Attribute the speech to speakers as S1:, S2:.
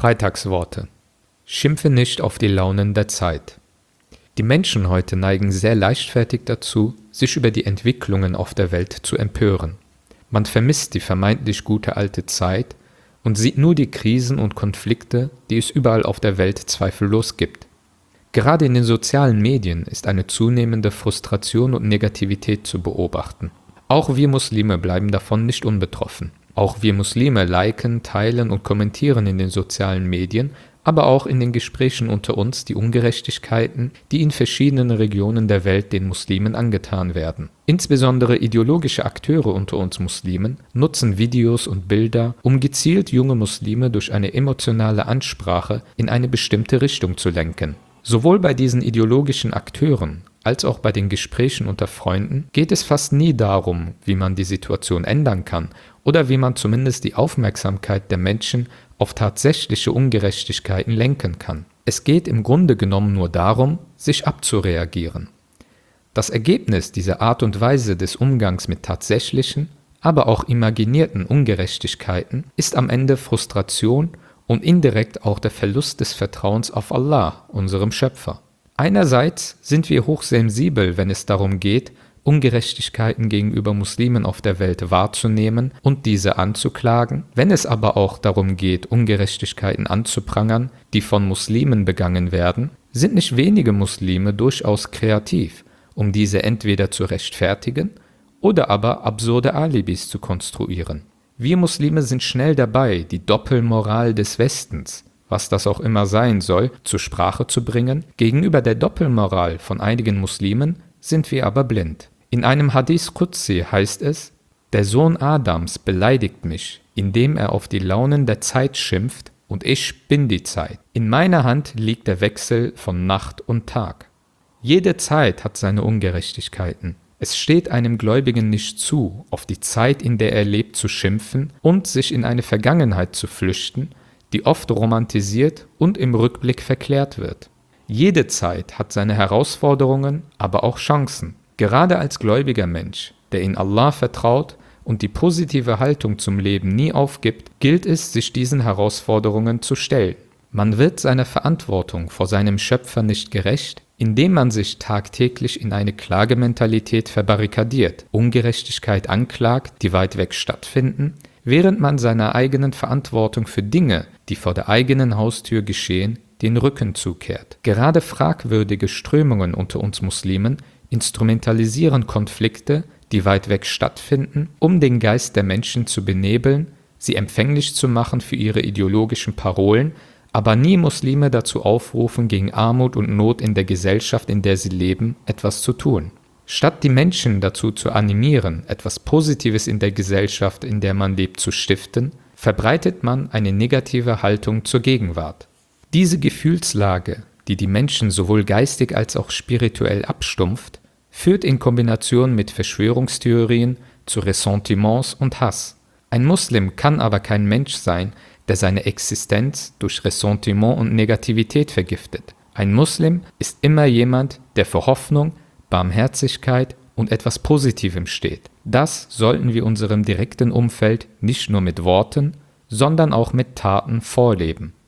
S1: Freitagsworte. Schimpfe nicht auf die Launen der Zeit. Die Menschen heute neigen sehr leichtfertig dazu, sich über die Entwicklungen auf der Welt zu empören. Man vermisst die vermeintlich gute alte Zeit und sieht nur die Krisen und Konflikte, die es überall auf der Welt zweifellos gibt. Gerade in den sozialen Medien ist eine zunehmende Frustration und Negativität zu beobachten. Auch wir Muslime bleiben davon nicht unbetroffen. Auch wir Muslime liken, teilen und kommentieren in den sozialen Medien, aber auch in den Gesprächen unter uns die Ungerechtigkeiten, die in verschiedenen Regionen der Welt den Muslimen angetan werden. Insbesondere ideologische Akteure unter uns Muslimen nutzen Videos und Bilder, um gezielt junge Muslime durch eine emotionale Ansprache in eine bestimmte Richtung zu lenken. Sowohl bei diesen ideologischen Akteuren als auch bei den Gesprächen unter Freunden geht es fast nie darum, wie man die Situation ändern kann oder wie man zumindest die Aufmerksamkeit der Menschen auf tatsächliche Ungerechtigkeiten lenken kann. Es geht im Grunde genommen nur darum, sich abzureagieren. Das Ergebnis dieser Art und Weise des Umgangs mit tatsächlichen, aber auch imaginierten Ungerechtigkeiten ist am Ende Frustration und indirekt auch der Verlust des Vertrauens auf Allah, unserem Schöpfer. Einerseits sind wir hochsensibel, wenn es darum geht, Ungerechtigkeiten gegenüber Muslimen auf der Welt wahrzunehmen und diese anzuklagen. Wenn es aber auch darum geht, Ungerechtigkeiten anzuprangern, die von Muslimen begangen werden, sind nicht wenige Muslime durchaus kreativ, um diese entweder zu rechtfertigen oder aber absurde Alibis zu konstruieren. Wir Muslime sind schnell dabei, die Doppelmoral des Westens, was das auch immer sein soll, zur Sprache zu bringen. Gegenüber der Doppelmoral von einigen Muslimen sind wir aber blind. In einem Hadith Qudsi heißt es: Der Sohn Adams beleidigt mich, indem er auf die Launen der Zeit schimpft, und ich bin die Zeit. In meiner Hand liegt der Wechsel von Nacht und Tag. Jede Zeit hat seine Ungerechtigkeiten. Es steht einem Gläubigen nicht zu, auf die Zeit, in der er lebt, zu schimpfen und sich in eine Vergangenheit zu flüchten, die oft romantisiert und im Rückblick verklärt wird. Jede Zeit hat seine Herausforderungen, aber auch Chancen. Gerade als gläubiger Mensch, der in Allah vertraut und die positive Haltung zum Leben nie aufgibt, gilt es, sich diesen Herausforderungen zu stellen. Man wird seiner Verantwortung vor seinem Schöpfer nicht gerecht, indem man sich tagtäglich in eine Klagementalität verbarrikadiert, Ungerechtigkeit anklagt, die weit weg stattfinden, während man seiner eigenen Verantwortung für Dinge, die vor der eigenen Haustür geschehen, den Rücken zukehrt. Gerade fragwürdige Strömungen unter uns Muslimen instrumentalisieren Konflikte, die weit weg stattfinden, um den Geist der Menschen zu benebeln, sie empfänglich zu machen für ihre ideologischen Parolen, aber nie Muslime dazu aufrufen, gegen Armut und Not in der Gesellschaft, in der sie leben, etwas zu tun. Statt die Menschen dazu zu animieren, etwas Positives in der Gesellschaft, in der man lebt, zu stiften, verbreitet man eine negative Haltung zur Gegenwart. Diese Gefühlslage, die die Menschen sowohl geistig als auch spirituell abstumpft, führt in Kombination mit Verschwörungstheorien zu Ressentiments und Hass. Ein Muslim kann aber kein Mensch sein, der seine Existenz durch Ressentiment und Negativität vergiftet. Ein Muslim ist immer jemand, der für Hoffnung, Barmherzigkeit und etwas Positivem steht. Das sollten wir unserem direkten Umfeld nicht nur mit Worten, sondern auch mit Taten vorleben.